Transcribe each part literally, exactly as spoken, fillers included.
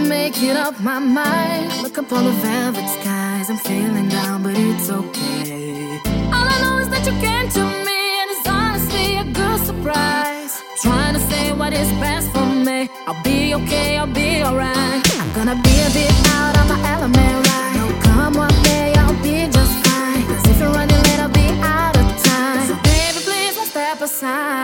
make it up my mind. Look up on the velvet skies. I'm feeling down, but it's okay. All I know is that you came to me, and it's honestly a good surprise. Trying to say what is best for me. I'll be okay, I'll be alright. I'm gonna be a bit out of my element, right? No, come what may, I'll be just fine. Cause if you're running late, I'll be out of time. So baby, please don't step aside.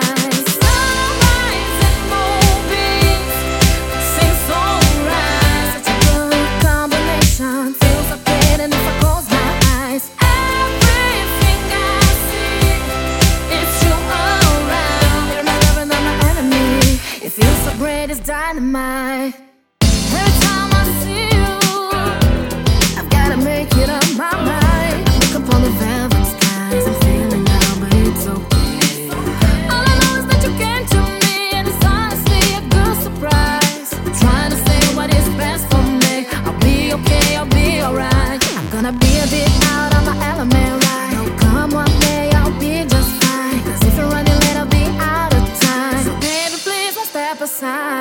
It's dynamite. Every time I see you, I've gotta make it up my mind. Look up on the velvet skies. I'm feeling down, but it's okay. All I know is that you came to me, and it's honestly a good surprise. Trying to say what is best for me. I'll be okay, I'll be alright. I'm gonna be a bit out of my element, right? No, come what may, I'll be just fine. Cause if you're running late, I'll be out of time. So baby, please don't step aside.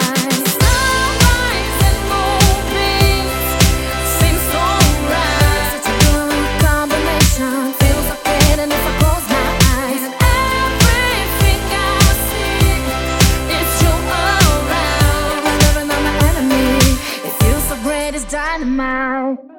Dynamite.